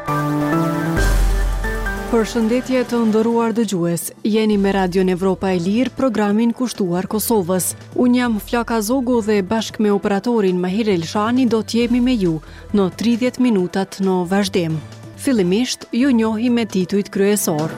Përshëndetje të nderuar dëgjues, jeni me Radion Evropa e Lirë, programin kushtuar Kosovës. Unë jam Flaka Zogu dhe bashkë me operatorin Mahir Elshani do t'jemi me ju në 30 minutat në vazhdim. Fillimisht, ju njohi me titujt kryesor.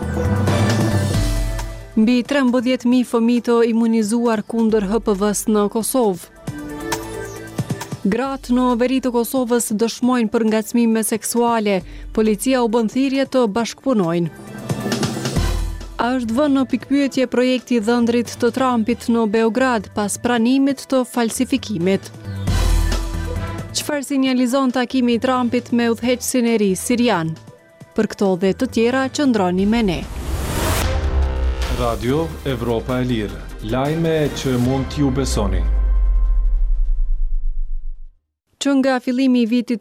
Mbi 13.000 fëmijë të imunizuar kundër HPV-s në Kosovë. Gratë në veri të Kosovës dëshmojnë për ngacmime seksuale, policia u bën thirrje të bashkëpunojnë. A është vënë në pikpyetje projekti i dhëndrit të Trumpit në Beograd pas pranimit të falsifikimit? Çfarë sinjalizon takimi i Trumpit me udhëheqësin e ri sirian? Për këto dhe të tjera qëndroni me ne. Radio Evropa e Lirë, lajme që mund t'ju besoni. Që nga fillimi i vitit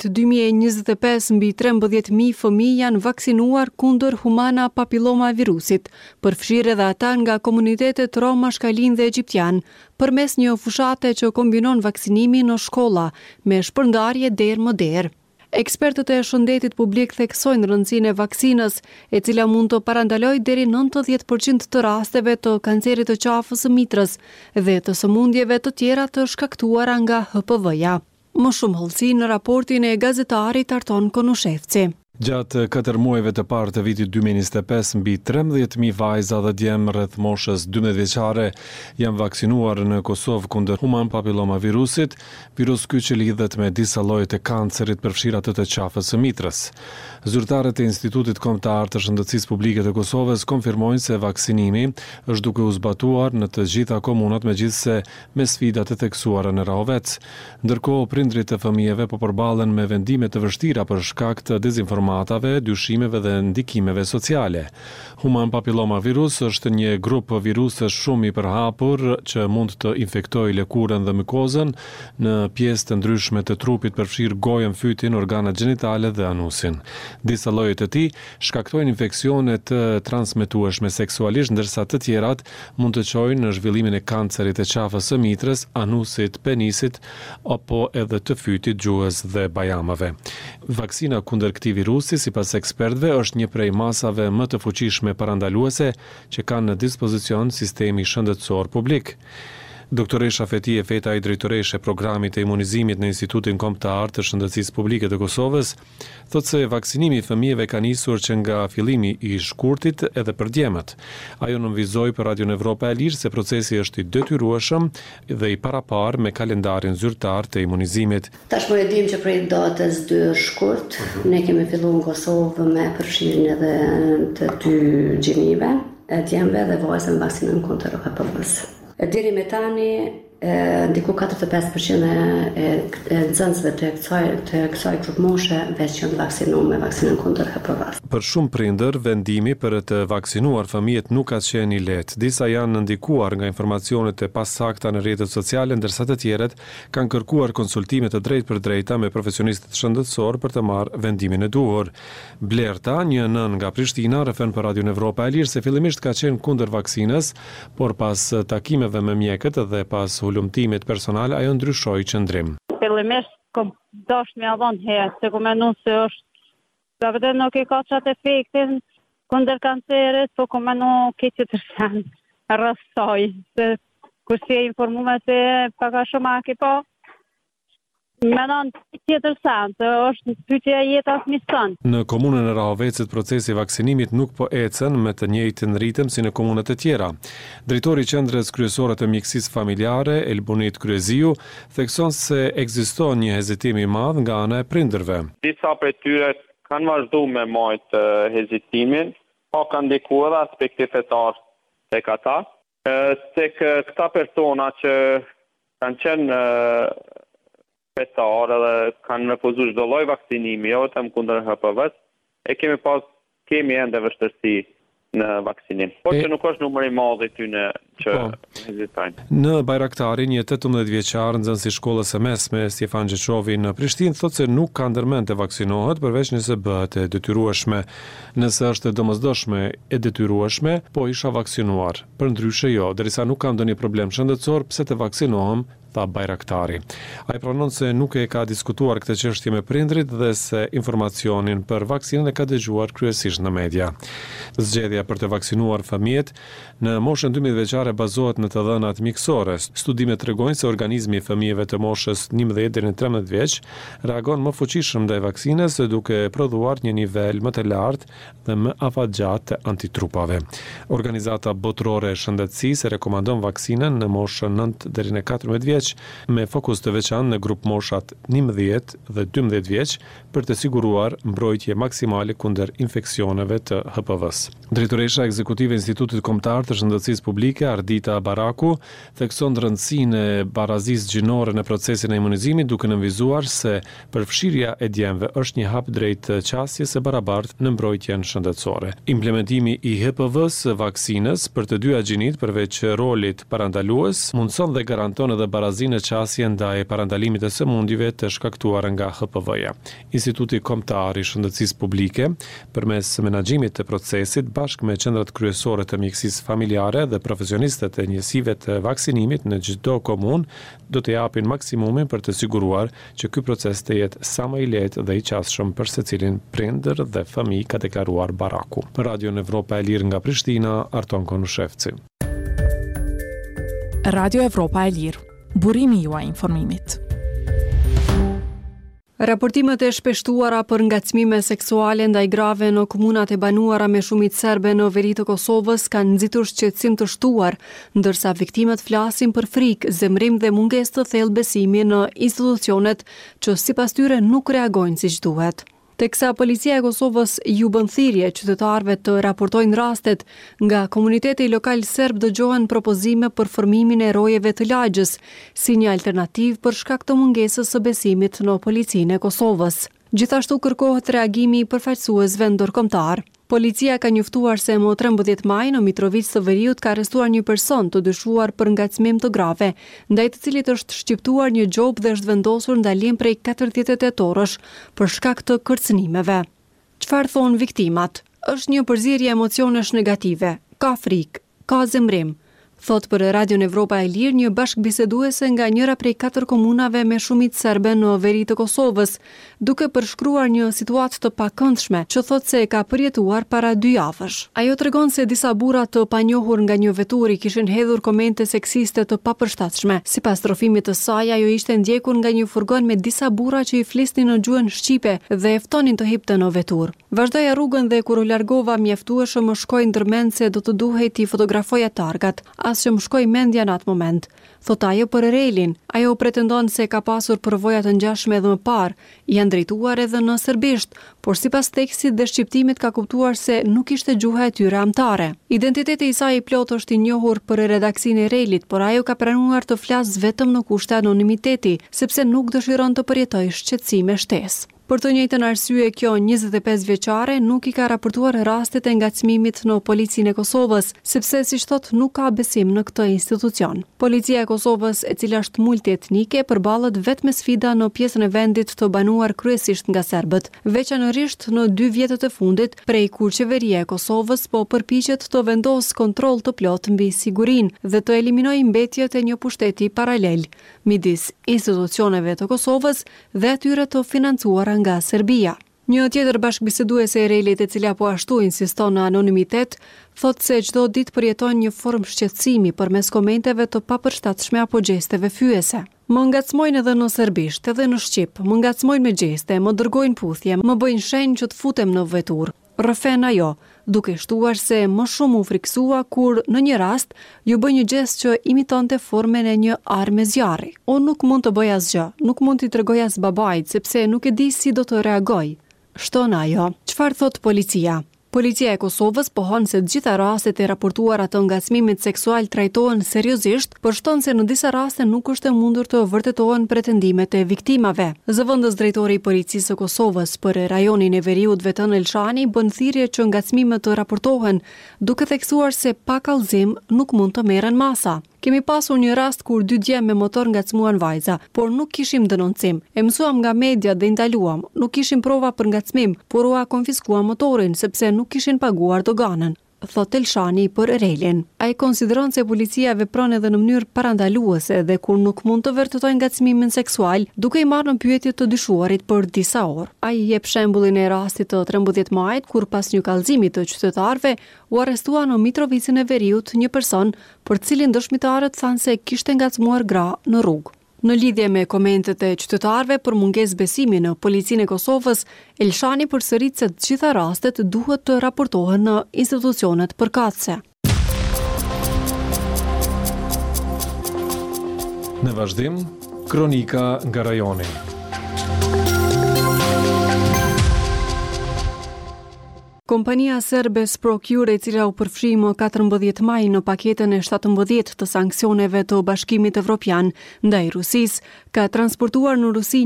2025 mbi 13.000 fëmijë janë vaksinuar kundër humana papillomavirusit, përfshirë edhe ata nga komunitetet rom, shkalin dhe egjiptian, përmes një fushate që kombinon vaksinimin në shkolla me shpërndarje derë më derë. Ekspertët e shëndetit publik theksojnë rëndësinë e vaksinës, e cila mund të parandalojë deri 90% të rasteve të kancerit të qafës së mitrës dhe të sëmundjeve të tjera të shkaktuara nga HPV-ja. Më shumë hollësi në raportin e gazetarit Arton Konushevci. Gjatë 4 muajve të parë të vitit 2025, mbi 13.000 vajza dhe djemë rreth moshës 12 vjeçare janë vaksinuar në Kosovë kundër human papillomavirusit, virus ky që lidhet me disa lloje të kancerit përfshirë atë të qafës së mitrës. Zyrtarët e Institutit Kombëtar të Shëndetësisë Publike të Kosovës konfirmojnë se vaksinimi është duke u zbatuar në të gjitha komunat, megjithse me sfida të theksuara në Rahovec. Ndërkohë, prindrit e fëmijëve po përballen me vendime të vështira për shkak të dezinformatave, dyshimeve dhe ndikimeve sociale. Human papillomavirus është një grup virusësh shumë i përhapur që mund të infektojë lëkurën dhe mikozën në pjesë të ndryshme të trupit, përfshirë gojën, fytin, organet gjinitale dhe anusin. Disa lloje të tij shkaktojnë infeksione të transmetueshme seksualisht, ndërsa të tjerat mund të çojnë në zhvillimin e kancerit të qafës së mitrës, anusit, penisit apo edhe të fytit, gjuhës dhe bajamave. Vaksina kundër këtij virusi, sipas ekspertëve, është një prej masave më të fuqishme parandaluese që kanë në dispozicion sistemi shëndetësor publik. Doktoresha Fetije Fetaj, drejtoreshe programit të imunizimit në Institutin Kombëtar të Shëndetësisë Publike të Kosovës, thotë se vaksinimi i fëmijëve ka nisur që nga fillimi i shkurtit edhe për djemët. Ajo nënvizoi për Radion Evropa e Lirë se procesi është i detyrueshëm dhe i parapar me kalendarin zyrtar të imunizimit. Tashmë e dim që prej datës 2 shkurt, ne kemi filluar në Kosovë me përfshirjen edhe të 2 gjinive, djemve dhe vajzave vaksinën kundër HPV-s. Deri me tani, ndiku 45% e nxënësve të kësaj grup moshe veç janë vaksinuar me vaksinën kundër HPV-s. Për shumë prindër, vendimi për të vaksinuar fëmijët nuk ka qenë i lehtë. Disa janë ndikuar nga informacionet e pasakta në rrjetet sociale, ndërsa të tjerët kanë kërkuar konsultime të drejtë për drejta me profesionistët shëndetësor për të marrë vendimin e duhur. Blerta, një nën nga Prishtina, rrëfen për Radion Evropa e Lirë se fillimisht ka qenë kundër vaksinës, por pas takimeve me mjekët dhe pas hulumtimit personal, ajo ndryshoi qëndrim. Fillimisht kom dashur me avon herë, se ku mendon se është sa vetë nuk e ka çat efektin kundër kancerit, po ku mendon këtë të tërsan rrasoj, se kur si e informuar se paka shumë aki po. Menon tjetër sante, është pyetja e jetës mision. Në komunën e Rahovecit procesi i vaksinimit nuk po ecën me të njëjtin ritëm si në komunat e tjera. Drejtori i Qendrës Kryesore të Mjekësisë Familjare, Elbunit Kryeziu, thekson se ekziston një hezitim i madh nga ana e prindërve. Disa prej tyre kanë vazhduar me majt hezitimin, pa kanë ndikuar aspekte fetare tek ata, tek këta persona që kanë qenë fetar dhe kanë refuzuar çdo lloj vaksinimi, jo vetëm kundër HPV-s, kemi ende vështirësi në vaksinim. Po që nuk është numri i madh i tyre që hezitojnë. Në Bajraktari, një 18 vjeçar nxënës i shkollës së mesme Stefan Gjeçovi në Prishtinë thotë se nuk ka ndërmend të vaksinohet përveç nëse bëhet e detyrueshme. Nëse është domosdoshme e detyrueshme, po isha vaksinuar. Përndryshe jo, derisa nuk kam ndonjë problem shëndetësor, pse të vaksinohem, tha Bajraktari. Ai pranon se nuk e ka diskutuar këtë çështje me prindrit dhe se informacionin për vaksinën e ka dëgjuar kryesisht në media. Zgjedhja për të vaksinuar fëmijët në moshën 12 vjeçare bazohet në të dhënat mjekësore. Studimet tregojnë se organizmi i fëmijëve të moshës 11 deri në 13 vjeç reagon më fuqishëm ndaj vaksinës duke prodhuar një nivel më të lartë dhe më afatgjatë të antitrupave. Organizata botërore e shëndetësisë rekomandon vaksinën në moshën 9 deri në 14 vjeç me fokus të veçantë në grup moshat 11 dhe 12 vjeç për të siguruar mbrojtje maksimale kundër infeksioneve të HPV-s. Drejtoresha ekzekutive e Institutit Kombëtar të Shëndetësisë Publike, Ardita Baraku, thekson rëndësinë e barazisë gjinore në procesin e imunizimit, duke nënvizuar se përfshirja e djemve është një hap drejt qasjes së barabartë në mbrojtjen shëndetësore. Implementimi i HPV-s vaksinës për të dyja gjinit përveç rolit parandalues mundson dhe garanton edhe barazinë e qasje ndaj parandalimit të sëmundjeve të shkaktuara nga HPV-ja. Instituti Kombëtar i Shëndetësisë Publike, përmes menaxhimit të procesit bashkë me qendrat kryesore të mjekësisë familjare dhe profesionistët e njësive të vaksinimit në çdo komunë, do të japin maksimumin për të siguruar që ky proces të jetë sa më i lehtë dhe i qasshëm për secilin prindër dhe fëmijë, ka deklaruar Baraku. Për Radio Evropa e Lirë nga Prishtina, Arton Konushevci. Radio Evropa e Lirë, burimi juaj informimit. Raportimet e shpeshtuara për ngacmime seksuale ndaj grave në komunat e banuara me shumicë serbe në veri të Kosovës kanë nxitur shqetësim të shtuar, ndërsa viktimat flasin për frikë, zemrim dhe mungesë të thellë besimi në institucionet që sipas tyre nuk reagojnë siç duhet. Teksa policia e Kosovës ju bën thirrje qytetarëve të raportojnë rastet, nga komuniteti lokal serb dëgjohen propozime për formimin e rojeve të lagjës, si një alternativë për shkak të mungesës së besimit në policinë e Kosovës. Gjithashtu kërkohet reagimi i përfaqësuesve ndërkombëtar. Policia ka njoftuar se më 13 maj në Mitrovic të Veriut ka arrestuar një person të dyshuar për ngacmim të grave, ndaj të cilit është shqiptuar një gjop dhe është vendosur ndalim prej 48 orësh për shkak të kërcënimeve. Çfarë thon viktimat? Është një përzierje emocionesh negative, ka frikë, ka zemrim, thot për Radio Evropa e Lirë një bashkëbiseduese nga njëra prej 4 komunave me shumicë serbe në veri të Kosovës, duke përshkruar një situatë të pakëndshme që thot se e ka përjetuar para 2 javësh. Ajo tregon se disa burra të panjohur nga një veturi kishin hedhur komente seksiste të papërshtatshme. Sipas trofimit të saj, ajo ishte ndjekur nga një furgon me disa burra që i flisnin në gjuhën shqipe dhe e ftonin të hipte në vetur. Vazhdoja rrugën dhe kur u largova mjaftueshëm më shkoi ndërmend se do të duhej t'i fotografoja targat, as që më shkoi mendja në atë moment. Thot ajo për Relin, ajo pretendon se ka pasur përvoja të ngjashme edhe më parë, janë drejtuar edhe në serbisht, por sipas tekstit dhe shqiptimit ka kuptuar se nuk ishte gjuha e tyre amtare. Identiteti i saj i plot është i njohur për redaksinë e Relit, por ajo ka pranuar të flasë vetëm në kushte anonimiteti, sepse nuk dëshiron të përjetojë shqetësime shtesë. Për të njëjtën arsye, kjo 25 vjeçare nuk i ka raportuar rastet e ngacmimit në policinë e Kosovës, sepse siç thot nuk ka besim në këtë institucion. Policia e Kosovës, e cila është multietnike, përballet vetëm me sfida në pjesën e vendit të banuar kryesisht nga serbët, veçanërisht në 2 vjetët e fundit, prej kur qeveria e Kosovës po përpiqet të vendosë kontroll të plot mbi sigurinë dhe të eliminojë mbetjet e një pushteti paralel midis institucioneve të Kosovës dhe atyre të financuara nga Serbia. Një tjetër bashkëbiseduese e Relit, e cila po ashtu insiston në anonimitet, thot se çdo ditë përjeton një formë shqetësimi përmes komenteve të papërshtatshme apo gjesteve fyese. Më ngacmojnë edhe në serbisht, edhe në shqip, më ngacmojnë me gjeste, më dërgojnë puthje, më bëjnë shenjë që të futem në vetur. Rrëfen ajo, duke shtuar se më shumë u friksua kur në një rast ju bë një gjest që imitonte formën e një arme zjarri. Unë nuk mund të bëj asgjë, nuk mund t'i tregoj as babait sepse nuk e di si do të reagoj. Shton ajo. Çfarë thot policia? Policia e Kosovës pohon se të gjitha rastet e raportuara të ngacmimit seksual trajtohen seriozisht, por shton se në disa raste nuk është e mundur të vërtetohen pretendimet e viktimave. Zëvendës drejtori i policisë së Kosovës për rajonin e Veriut Veton Elshani bën thirrje që ngacmimet të raportohen, duke theksuar se pa kallëzim nuk mund të merren masa. Kemi pasur një rast kur 2 djem me motor ngacmuan vajza, por nuk kishim denoncim. E mësuam nga media dhe ndaluam. Nuk kishim prova për ngacmim, por ua konfiskuam motorin sepse nuk kishin paguar doganën, thot Elshani për Relin. Ai konsideron se policia vepron edhe në mënyrë parandaluese dhe kur nuk mund të vërtetojë ngacmimin seksual, duke i marrë në pyetje të dyshuarit për disa orë. Ai jep shembullin e rastit të 13 majit kur pas një kallëzimi të qytetarëve u arrestua në Mitrovicën e Veriut një person për cilin dëshmitarët thanë se kishte ngacmuar gra në rrugë. Në lidhje me komentet e qytetarëve për mungesë besimi në policinë e Kosovës, Elshani përsërit se të gjitha rastet duhet të raportohen në institucionet përkatëse. Në vazhdim, kronika nga rajoni. Kompania serbe Sprocure, e cila u përfshi më 14 maj në paketën e 17 të sanksioneve të Bashkimit Evropian ndaj Rusisë, ka transportuar në Rusi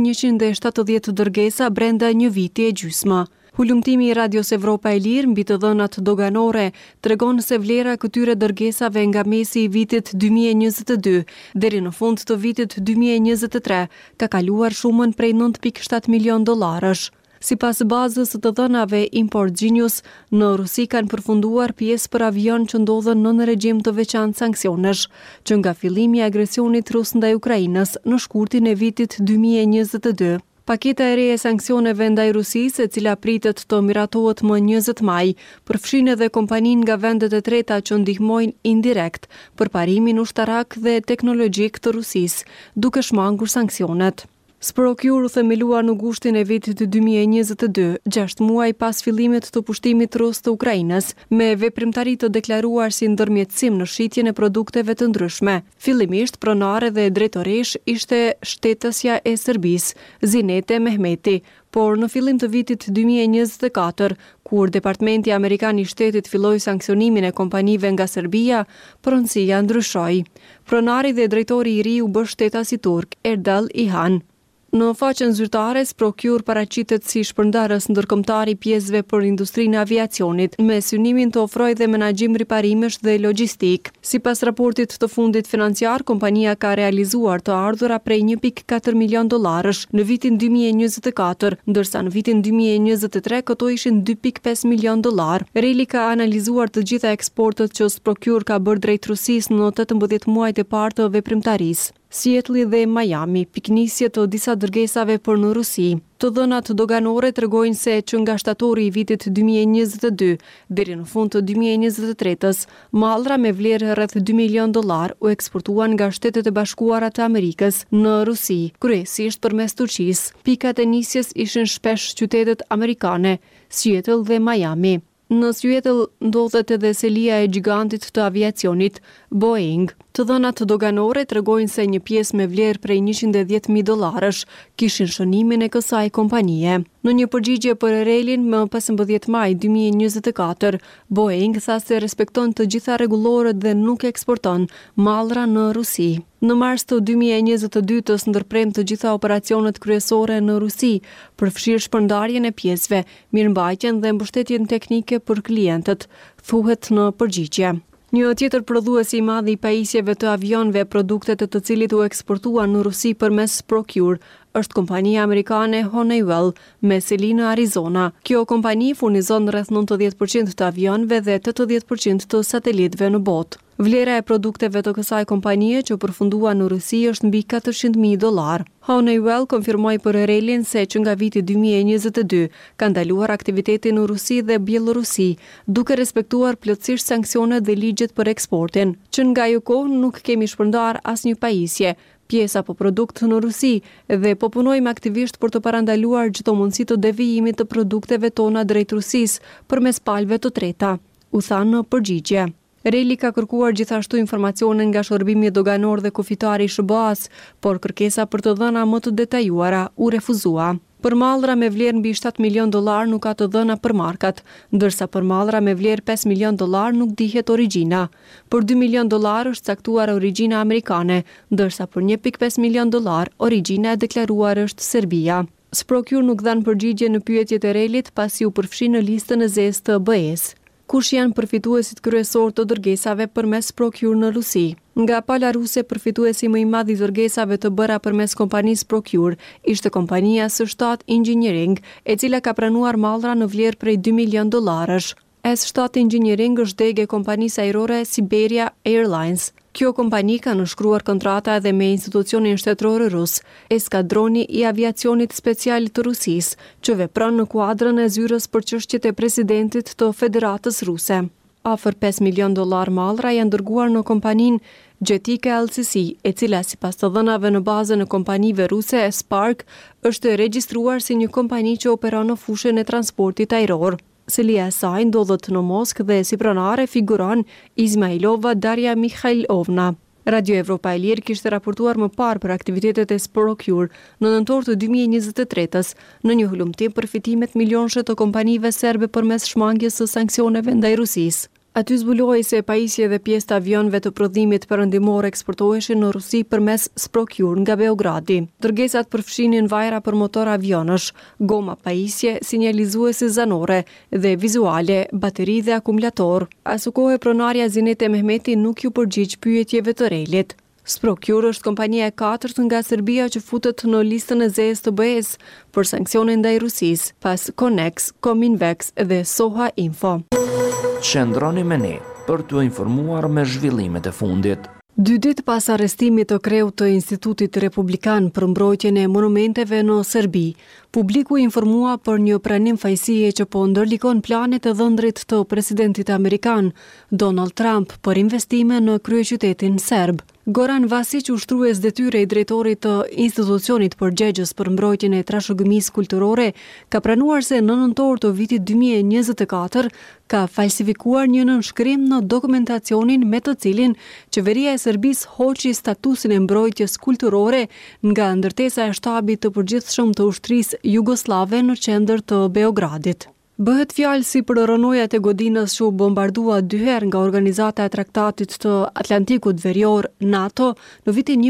170 dërgesa brenda një viti e gjysmë. Hulumtimi i Radios Evropa e Lirë mbi të dhënat doganore tregon se vlera e këtyre dërgesave nga mesi i vitit 2022 deri në fund të vitit 2023 ka kaluar shumën prej 9.7 milion dollarësh. Sipas bazës të dhënave Import Genius, në Rusi kanë përfunduar pjesë për avion që ndodhen në regjim të veçantë sanksionesh, që nga fillimi i agresionit rus ndaj Ukrainës në shkurtin e vitit 2022. Paketa e re e sanksioneve ndaj Rusisë, e cila pritet të miratohet më 20 maj, përfshin edhe kompaninë nga vendet e treta që ndihmojnë indirekt për parimin ushtarak dhe teknologjik të Rusisë, duke shmangur sanksionet. Sprocure u themelua në gushtin e vitit 2022, 6 muaj pas fillimit të pushtimit rus të Ukrainës, me veprimtari të deklaruar si ndërmjetësim në shitjen e produkteve të ndryshme. Fillimisht pronare dhe drejtoresh ishte shtetësja e Serbisë, Zinete Mehmeti, por në fillim të vitit 2024, kur Departamenti Amerikan i Shtetit filloi sanksionimin e kompanive nga Serbia, pronësia ndryshoi. Pronari dhe drejtori i ri u bë shtetasi turk, Erdal İlhan. Në faqen zyrtare, Sprocure paraqitet si shpërndarës ndërkombëtar i pjesëve për industrinë e aviacionit, me synimin të ofrojë dhe menaxhim riparimesh dhe logjistik. Sipas raportit të fundit financiar, kompania ka realizuar të ardhura prej 1.4 milion dollarësh në vitin 2024, ndërsa në vitin 2023 këto ishin 2.5 milion dollar. Reli ka analizuar të gjitha eksportet që Sprocure ka bërë drejt Rusisë në 18 muajt e parë të veprimtarisë. Seattle dhe Miami, piknisje të disa dërgesave për në Rusi. Të dhënat doganore tregojnë se që nga shtatori i vitit 2022 deri në fund të 2023-s, mallra me vlerë rreth 2 milion dollar u eksportuan nga Shtetet e Bashkuara të Amerikës në Rusi, kryesisht përmes Turqisë. Pikat e nisjes ishin shpesh qytetet amerikane, Seattle dhe Miami. Në Seattle ndodhet edhe selia e gigantit të aviacionit, Boeing. Të dhënat doganore tregojnë se një pjesë me vlerë prej 110.000 dollarësh kishin shënimin e kësaj kompanie. Në një përgjigje për Relin më 15 maj 2024, Boeing tha se respekton të gjitha rregullorët dhe nuk eksporton mallra në Rusi. Në mars të 2022-s ndërprem të gjitha operacionet kryesore në Rusi, përfshirë shpërndarjen e pjesëve, mirëmbajtjen dhe mbështetjen teknike për klientët, thuhet në përgjigje. Një tjetër prodhues i madh i pajisjeve të avionëve, produktet e të cilit u eksportuan në Rusi përmes Sprocure, është kompania amerikane Honeywell me seli në Arizona. Kjo kompani furnizon rreth 90% të avionëve dhe 80% të satelitëve në botë. Vlera e produkteve të kësaj kompanie që përfundua në Rusi është mbi 400.000 dollar. Honeywell konfirmoi për Relin se që nga viti 2022 ka ndaluar aktivitetin në Rusi dhe Bielorusi, duke respektuar plotësisht sanksionet dhe ligjet për eksportin. Që nga ajo kohë nuk kemi shpërndar asnjë pajisje, pjesa apo produkt në Rusi dhe po punojmë aktivisht për të parandaluar çdo mundësi të devijimit të produkteve tona drejt Rusisë përmes palëve të treta, u tha në përgjigje. Reli ka kërkuar gjithashtu informacione nga shërbimi doganor dhe kufitari i SBA-s, por kërkesa për të dhëna më të detajuara u refuzua. Për mallra me vlerë mbi 7 milion dollar nuk ka të dhëna për markat, ndërsa për mallra me vlerë 5 milion dollar nuk dihet origjina. Për 2 milion dollar është caktuar origjina amerikane, ndërsa për 1.5 milion dollar origjina e deklaruar është Serbia. Sprocure nuk dhan përgjigje në pyetjet e Relit pasi u përfshi në listën e zezë të BE-s. Kush janë përfituesit kryesor të dërgesave përmes Sprocure në Rusi? Nga pala ruse, përfituesi më i madh i dërgesave të bëra përmes kompanisë Sprocure ishte kompania S7 Engineering, e cila ka pranuar mallra në vlerë prej 2 milion dollarësh. S7 Engineering është degë e kompanisë ajrore Siberia Airlines. Kjo kompani ka nënshkruar kontrata edhe me institucionin shtetëror rus, eskadroni i aviacionit special të Rusisë, që vepron në kuadrën e zyrës për çështjet e presidentit të Federatës Ruse. Afër $5 milion mallra janë dërguar në kompaninë Jetica LCC, e cila sipas të dhënave në bazën e kompanive ruse Spark është regjistruar si një kompani që operon në fushën e transportit ajror. Selia e saj ndodhet në Moskë dhe si pronare figuron Izmailova Darja Mikhailovna. Radio Evropa e Lirë kishte raportuar më parë për aktivitetet e Sprocure në nëntor të 2023-s në një hulumtim për fitimet milionshë të kompanive serbe përmes shmangjes së sanksioneve ndaj Rusisë. Aty zbuloi se pajisje dhe pjesë të avionëve të prodhimit perëndimor eksportoheshin në Rusi përmes Sprocure nga Beogradi. Dërgesat përfshinin vajra për motor avionësh, goma pajisje, sinjalizuese zanore dhe vizuale, bateri dhe akumulator. Asukohe pronarja Zinete Mehmeti nuk ju përgjigj pyetjeve të relit. Sprocure është kompania e 4 nga Serbia që futet në listën e zezë të BE-s për sanksione ndaj Rusisë, pas Connex, Cominvex dhe Soha Info. Qëndroni me ne për t'u informuar me zhvillimet e fundit. 2 ditë pas arrestimit të kreut të Institutit Republikan për mbrojtjen e monumenteve në Serbi, publiku informua për një pranim fajësie që po ndërlikon planet e dhëndrit të presidentit amerikan, Donald Trump, për investime në kryeqytetin serb. Goran Vasić, ushtrues detyre i drejtorit të institucionit përgjegjës për mbrojtjen e trashëgimisë kulturore, ka pranuar se në nëntor të vitit 2024 ka falsifikuar një nënshkrim në dokumentacionin me të cilin qeveria e Serbisë hoqi statusin e mbrojtjes kulturore nga ndërtesa e shtabit të përgjithshëm të ushtrisë jugoslave në qendër të Beogradit. Bëhet fjalë si për rënojat e godinës që u bombardua 2 herë nga Organizata e Traktatit të Atlantikut Verior NATO në vitin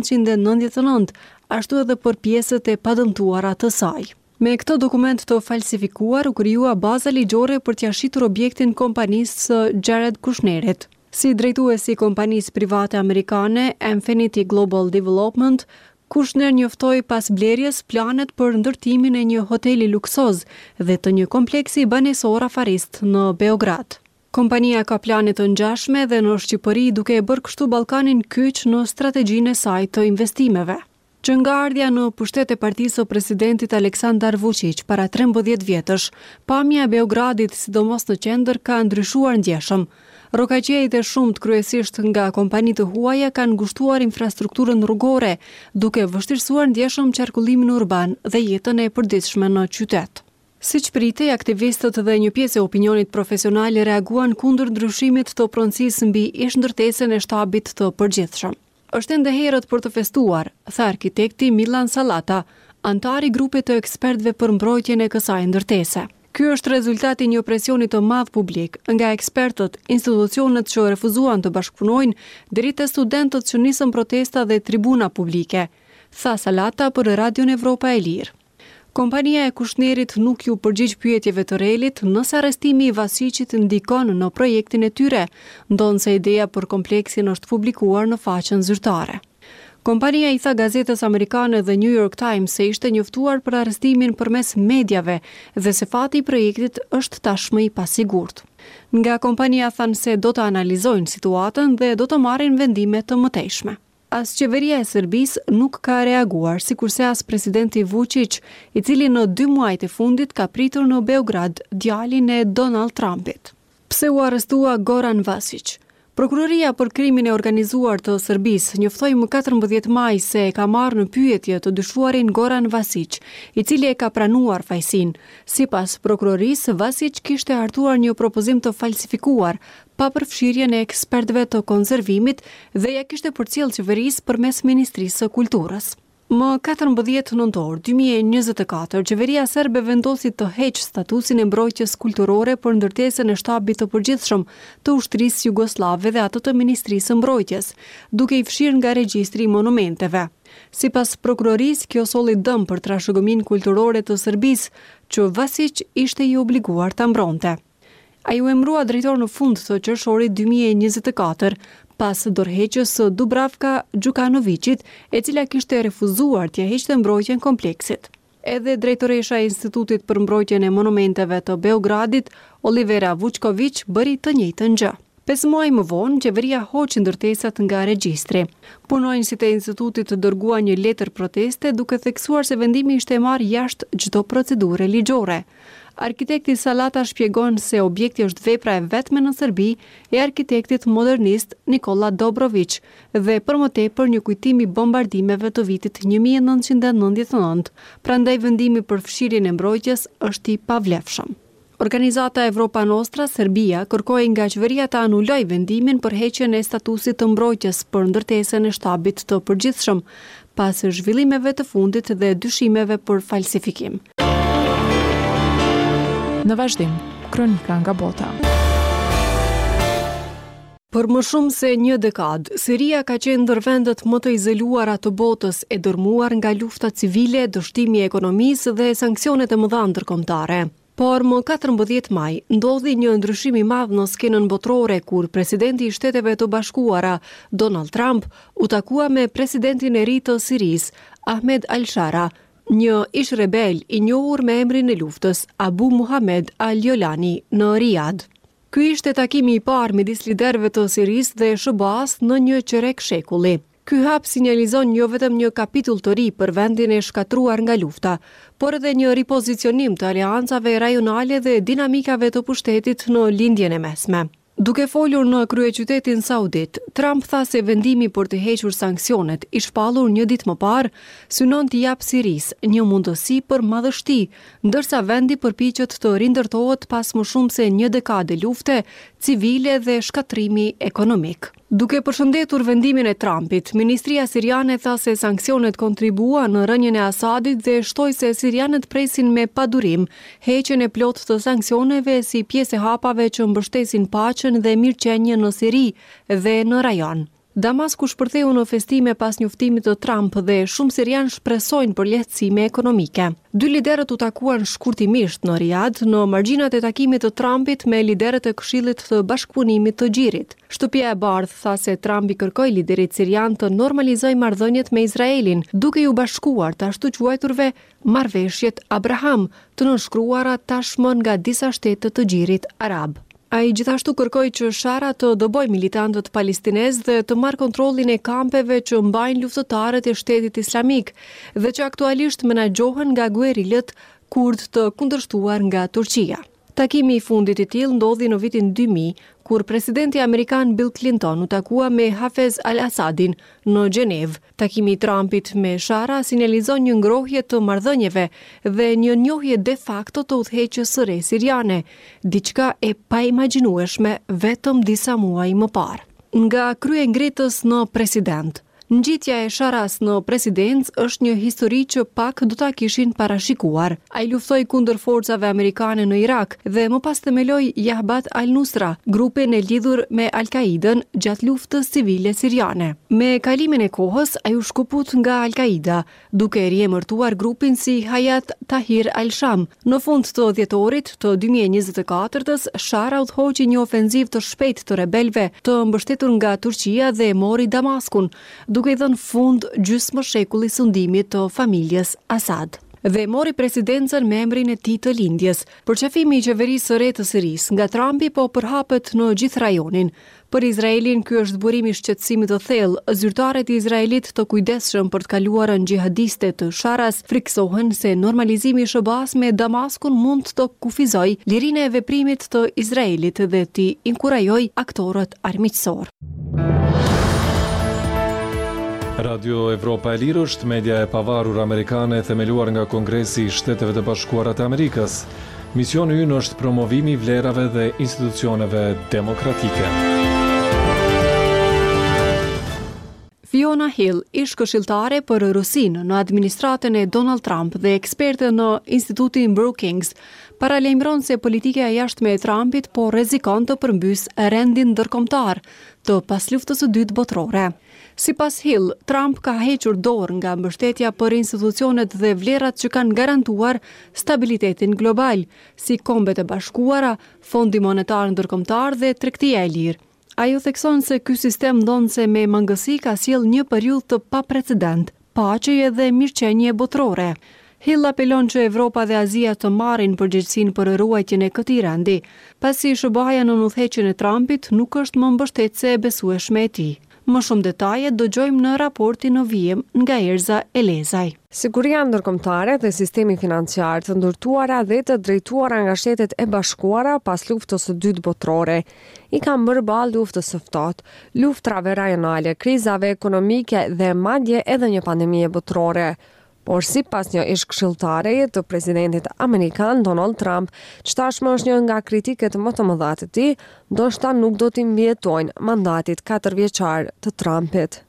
1999, ashtu edhe për pjesët e padëmtuara të saj. Me këtë dokument të falsifikuar u krijua baza ligjore për t'ia shitur objektin kompanisë së Jared Kushnerit. Si drejtuesi i kompanisë private amerikane Infinity Global Development, Kushner njoftoi pas blerjes planet për ndërtimin e një hoteli luksoz dhe të një kompleksi banesor afarist në Beograd. Kompania ka plane të ngjashme dhe në Shqipëri duke e bërë kështu Ballkanin kyç në strategjinë e saj të investimeve. Qëngarëdhja në pushtet e partisë së presidentit Aleksandar Vučić para 13 vjetësh, pamja e Beogradit sidomos në qendër ka ndryshuar ndjeshëm. Rokaqejt e shumt kryesisht nga kompani të huaja kanë ngushtuar infrastrukturën rrugore, duke vështirësuar ndjeshëm qarkullimin urban dhe jetën e përditshme në qytet. Siç pritej, aktivistët dhe një pjesë e opinionit profesional reaguan kundër ndryshimit të pronësisë mbi ish-ndërtesën e shtabit të përgjithshëm. Është ende herët për të festuar, tha arkitekti Milan Sallata, antar i grupit të ekspertëve për mbrojtjen e kësaj ndërtese. Ky është rezultati një presioni të madh publik nga ekspertët, institucionet që refuzuan të bashkëpunojnë, deri te studentët që nisën protesta dhe tribuna publike, tha Sallata për Radion Evropa e Lirë. Kompania e Kushnerit nuk ju përgjigj pyetjeve të relit nëse arrestimi i Vasićit ndikon në projektin e tyre, ndonse ideja për kompleksin është publikuar në faqen zyrtare. Kompania i tha gazetës amerikane The New York Times se ishte njoftuar për arrestimin përmes medjave dhe se fati i projektit është tashmë i pasigurt. Nga kompania thanë se do të analizojnë situatën dhe do të marrin vendime të mëtejshme. As qeveria e Serbisë nuk ka reaguar, sikurse as presidenti Vučić, i cili në 2 muajt e fundit ka pritur në Beograd djalin e Donald Trumpit. Pse u arrestua Goran Vasić? Prokuroria për krimin e organizuar të Serbisë njoftoi më 14 maj se e ka marrë në pyetje të dyshuarin Goran Vasić, i cili e ka pranuar fajsin. Sipas prokurorisë, Vasić kishte hartuar një propozim të falsifikuar, pa përfshirjen e ekspertëve të konservimit dhe ja kishte përcjellë qeverisë përmes Ministrisë së Kulturës. Më 14 nëntor 2024, qeveria serbe vendosi të heqë statusin e mbrojtjes kulturore për ndërtesën e shtabit të përgjithshëm të ushtrisë jugoslave dhe atë të Ministrisë së Mbrojtjes, duke i fshirë nga regjistri i monumenteve. Sipas prokurorisë, kjo solli dëm për trashëgiminë kulturore të Serbisë, që Vasić ishte i obliguar ta mbronte. Ai u emërua drejtor në fund të qershorit 2024, pas dorëheqjes së Dubravka Đukanovićit, e cila kishte refuzuar t'ia heqte mbrojtjen kompleksit. edhe drejtoresha e Institutit për Mbrojtjen e Monumenteve të Beogradit, Olivera Vučković, bëri të njëjtën gjë. 5 muaj më vonë, qeveria hoqi ndërtesat nga regjistri. Punonjësit e institutit dërguan një letër proteste duke theksuar se vendimi ishte marrë jashtë çdo procedure ligjore. Arkitekti Salata shpjegon se objekti është vepra e vetme në Serbi e arkitektit modernist Nikola Dobrović dhe për më tepër një kujtim i bombardimeve të vitit 1999, prandaj vendimi për fshirjen e mbrojtjes është i pavlefshëm. Organizata Evropa Nostra Serbia kërkoi nga qeveria të anuloj vendimin për heqjen e statusit të mbrojtjes për ndërtesën e shtabit të përgjithshëm, pas zhvillimeve të fundit dhe dyshimeve për falsifikim. Në vazhdim, kronika nga bota. Për më shumë se një dekadë, Siria ka qenë ndër vendet më të izoluara të botës e dërmuar nga lufta civile, dështimi i ekonomisë dhe sanksionet e mëdha ndërkombëtare. Por më 14 maj, ndodhi një ndryshim i madh në skenën botërore kur presidenti i Shteteve të Bashkuara, Donald Trump, u takua me presidentin e ri të Sirisë, Ahmed al-Shara, një ish rebel i njohur me emrin e luftës, Abu Muhammad al-Jolani, në Riyadh. Ky ishte takimi i parë midis liderëve të Sirisë dhe SBA-s në një qerek shekulli. Ky hap sinjalizon jo vetëm një kapitull të ri për vendin e shkatruar nga lufta, por edhe një ripozicionim të aleancave rajonale dhe dinamikave të pushtetit në lindjen e mesme. Duke folur në kryeqytetin saudit, Trump tha se vendimi për të hequr sanksionet i shpallur një ditë më parë synon të japë Sirisë një mundësi për madhështi, ndërsa vendi përpiqet të rindërtohet pas më shumë se një dekade lufte civile dhe shkatrimi ekonomik. Duke përshëndetur vendimin e Trumpit, Ministria Siriane tha se sanksionet kontribua në rënien e Asadit dhe shtoi se sirianët presin me padurim heqjen e plotë të sanksioneve si pjesë e hapave që mbështesin paqen dhe mirëqenjen në Siri dhe në rajon. Damasku shpërtheu në festime pas njoftimit të Trump dhe shumë sirianë shpresojnë për lehtësime ekonomike. Dy liderët u takuan shkurtimisht në Riyadh në margjinat e takimit të Trumpit me liderët e Këshillit të Bashkëpunimit të Gjirit. Shtëpia e Bardhë tha se Trump i kërkoi liderit sirian të normalizojë marrëdhëniet me Izraelin, duke ju bashkuar të ashtu quajturve marrëveshjet Abraham, të nënshkruara tashmë nga disa shtete të Gjirit arab. Ai gjithashtu kërkoi që Shara të dëbojë militantët palestinezë dhe të marrë kontrollin e kampeve që mbajnë luftëtarët e Shtetit Islamik dhe që aktualisht menaxhohen nga guerilët kurd të kundërshtuar nga Turqia. Takimi i fundit i tillë ndodhi në vitin 2000, kur presidenti amerikan Bill Clinton u takua me Hafez al-Assadin në Gjenevë. Takimi i Trumpit me Shara sinjalizon një ngrohje të marrëdhënieve dhe një njohje de facto të udhëheqjes së re siriane, diçka e paimagjinueshme vetëm disa muaj më parë. Nga kryengritës në president. Ngjitja e Sharas në presidencë është një histori që pak do ta kishin parashikuar. Ai luftoi kundër forcave amerikane në Irak dhe më pas themeloi Jabhat al-Nusra, grupin e lidhur me Al-Qaidën gjatë luftës civile siriane. Me kalimin e kohës, ai u shkuput nga Al-Qaida, duke riemërtuar grupin si Hayat Tahrir al-Sham. Në fund të dhjetorit të 2024-s, Shara udhëhoqi një ofenziv të shpejtë të rebelëve të mbështetur nga Turqia dhe mori Damaskun, duke i dhënë fund gjysmë shekulli sundimit të familjes Asad. Dhe mori presidencën me emrin e tij të lindjes. Përqafimi i qeverisë së re të Sirisë nga Trumpi po përhapet në gjithë rajonin. Për Izraelin ky është burimi i shqetësimit të thellë. Zyrtarët e Izraelit të kujdesshëm për të kaluarën xhihadiste të Sharas friksohen se normalizimi i SBA-s me Damaskun mund të kufizojë lirinë e veprimit të Izraelit dhe t'i inkurajojë aktorët armiqësor. Radio Evropa e Lirë është media e pavarur amerikane themeluar nga Kongresi i Shteteve të Bashkuara të Amerikës. Misioni ynë është promovimi i vlerave dhe institucioneve demokratike. Fiona Hill, ish këshilltare për Rusinë në administratën e Donald Trump dhe eksperte në Institutin Brookings, paralajmëron se politika e jashtme e Trumpit po rrezikon të përmbysë rendin ndërkombëtar të pasluftës së dytë botërore. Sipas Hill, Trump ka hequr dorë nga mbështetja për institucionet dhe vlerat që kanë garantuar stabilitetin global, si Kombet e Bashkuara, Fondi Monetar Ndërkombëtar dhe Tregtia e Lirë. Ajo thekson se ky sistem ndonse me mangësi ka sjell një periudhë të paprecedent, paqe dhe mirëqenie botërore. Hill apelon që Evropa dhe Azia të marrin përgjegjësinë për ruajtjen e këtij rendi, pasi SBA-ja në udhëheqjen e Trumpit nuk është më mbështetëse e besueshme e tij. Më shumë detaje dëgjojmë në raportin në vijim nga Erza Elezaj. Siguria ndërkombëtare dhe sistemi financiar të ndërtuara dhe të drejtuara nga Shtetet e Bashkuara pas luftës së dytë botërore i kanë bërë balë luftës së ftohtë, luftrave rajonale, krizave ekonomike dhe madje edhe një pandemie botërore. Por sipas një ish-këshilltare të presidentit amerikan Donald Trump, që tashmë është një nga kritiket më të mëdha të tij, ndoshta nuk do t'i mbijetojnë mandatit 4 vjeçar të Trumpit.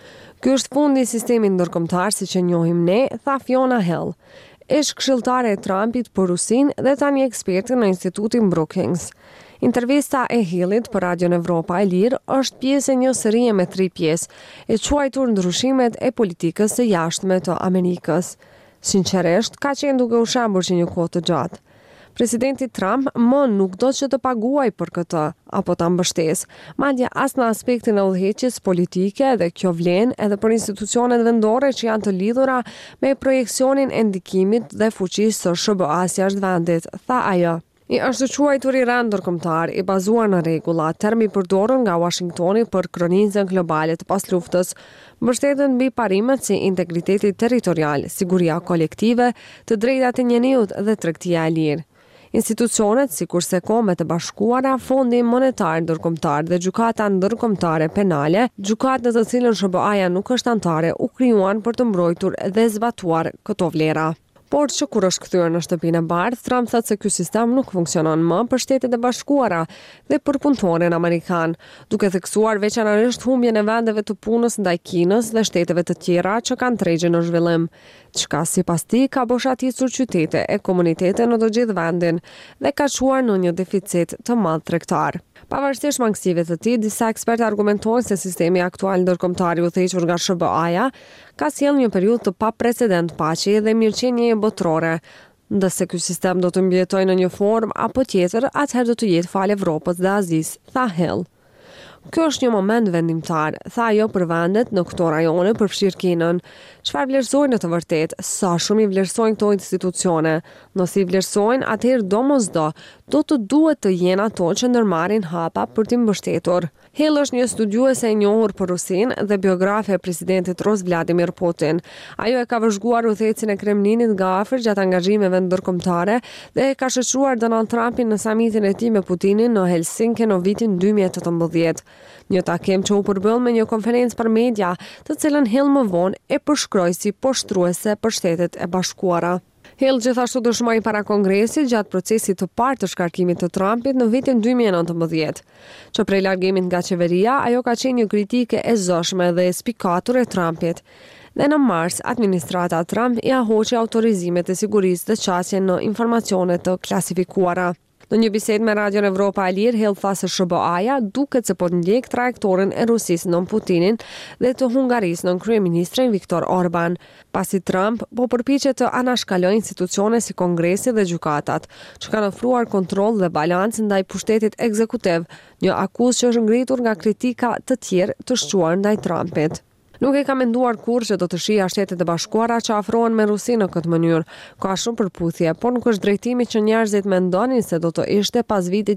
Ky është fundi i sistemit ndërkombëtar siç e njohim ne, tha Fiona Hill, ish-këshilltare e Trumpit për Rusinë dhe tani eksperte në Institutin Brookings. Intervista e Hillit për Radion Evropa e Lirë është pjesë e një serie me 3 pjesë, e quajtur ndryshimet e politikës së jashtme të Amerikës. Sinqerisht, ka qenë duke u shembur që një kohë të gjatë. Presidenti Trump më nuk do që të paguaj për këtë, apo ta mbështes, madje as në aspektin e udhëheqjes politike dhe kjo vlen edhe për institucionet vendore që janë të lidhura me projeksionin e ndikimit dhe fuqisë së SBA-s jashtë vendit, tha ajo. I është quajtur i rand ndërkombëtar i bazuar në rregulla, termi përdorur nga Washingtoni për kronizën globale të pasluftës, mbështeten mbi parimet si integriteti territorial, siguria kolektive, të drejtat e njeriut dhe tregtia e lirë. Institucionet, sikurse Kombet e Bashkuara, Fondi Monetar Ndërkombëtar dhe Gjykata Ndërkombëtare Penale, gjykatë në të cilën SBA-ja nuk është anëtare, u krijuan për të mbrojtur dhe zbatuar këto vlera. Por që kur është kthyer në shtëpinë e bardhë, Trump thotë se ky sistem nuk funksionon më për Shtetet e Bashkuara dhe për punëtorin amerikan, duke theksuar veçanërisht humbjen e vendeve të punës ndaj Kinës dhe shteteve të tjera që kanë tregje në zhvillim, çka sipas tij ka boshatisur qytete e komunitete në të gjithë vendin dhe ka çuar në një deficit të madh tregtar. Pavarësisht mangësive të tij, disa ekspertë argumentojnë se sistemi aktual ndërkombëtar i udhëhequr nga SBA-ja ka sjellë një periudhë të paprecedent paqeje dhe mirëqenie botërore. Ndërsa ky sistem do të mbijetojë në një formë apo tjetër, atëherë do të jetë fal Evropës dhe Azisë, tha Hill. Kjo është një moment vendimtar, tha ajo për vendet në këto rajone përfshirë Kinën. Çfarë vlerësojnë në të vërtetë? Sa shumë i vlerësojnë këto institucione? Nëse i vlerësojnë, atëherë domosdo do të duhet të jenë ato që ndërmarrin hapa për t'i mbështetur. Hill është një studiuese e njohur për Rusinë dhe biografe e presidentit Rus Vladimir Putin. Ajo e ka vëzhguar udhëhecin e Kremlinit nga afër gjatë angazhimeve ndërkombëtare dhe e ka shoqëruar Donald Trumpin në samitin e tij me Putinin në Helsinki në vitin 2018. Një takim që u përbyll me një konferencë për media, të cilën Hill më vonë e përshkroi si poshtruese për Shtetet e Bashkuara. Hill gjithashtu dëshmoi para Kongresit gjatë procesit të parë të shkarkimit të Trumpit në vitin 2019. Që prej largimit nga qeveria, ajo ka qenë një kritike e zëshme dhe e spikatur e Trumpit. Dhe në mars, administrata Trump ia hoqi autorizimet e sigurisë dhe qasjen në informacione të klasifikuara. Në një bisedë me Radion Evropa e Lirë, Hill tha se SBA-ja duket se po të ndjek trajektorin e Rusisë nën Putinin dhe të Hungarisë nën kryeministrin Viktor Orban, pasi Trump po përpiqet të anashkalojë institucione si Kongresi dhe gjykatat, që kanë ofruar kontroll dhe balancë ndaj pushtetit ekzekutiv, një akuzë që është ngritur nga kritika të tjerë të shquar ndaj Trumpit. Nuk e ka menduar kurrë që do të shija Shtetet e Bashkuara që afrohen me Rusinë në këtë mënyrë. Ka shumë përputhje, por nuk është drejtimi që njerëzit mendonin se do të ishte pas vitit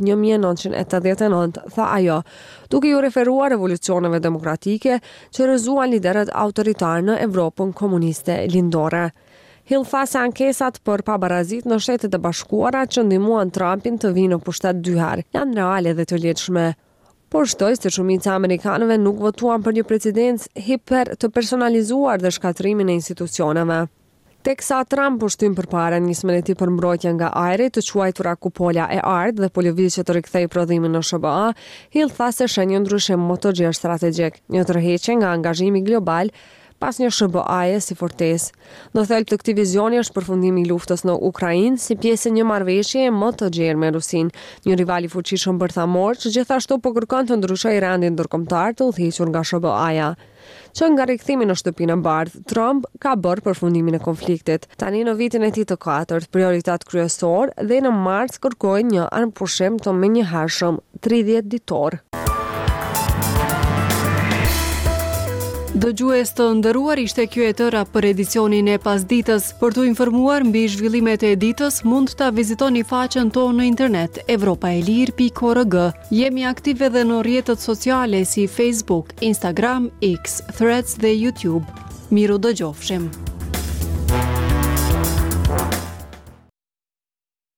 1989, tha ajo, duke ju referuar revolucioneve demokratike që rrëzuan liderët autoritar në Evropën komuniste lindore. Hill tha se ankesat për pabarazit në Shtetet e Bashkuara që ndihmuan Trumpin të vinë në pushtet 2 herë janë reale dhe të lehtëshme. Por shtoj se shumica e amerikanëve nuk votuan për një presidencë hiper të personalizuar dhe shkatrimin e institucioneve. Teksa Trump u shtym përpara nismën e tij për mbrojtje nga ajri të quajtura kupola e ardh dhe po lëviz që të rikthej prodhimin në SBA, Hill tha se shen një ndryshim më të gjerë strategjik, një tërheqje nga angazhimi global pas një SBA-je si fortesë. Në thelb të këtij vizioni është përfundimi i luftës në Ukrainë si pjesë e një marrëveshjeje më të gjerë me Rusinë, një rival i fuqishëm bërthamor që gjithashtu po kërkon të ndryshojë rendin ndërkombëtar të udhëhequr nga SBA-ja. Që nga rikthimi në shtëpinë e bardhë, Trump ka bërë përfundimin e konfliktit. Tani në vitin e tij të 4, prioritet kryesor dhe në mars kërkojnë një armpushim të menjëhershëm 30 ditor. Dëgjues të nderuar, ishte kjo e tëra për edicionin e pasdites. Për t'u informuar mbi zhvillimet e ditës, mund ta vizitoni faqen tonë në internet evropaelir.org. Jemi aktive edhe në rrjetet sociale si Facebook, Instagram, X, Threads dhe YouTube. Miru dëgjofshim.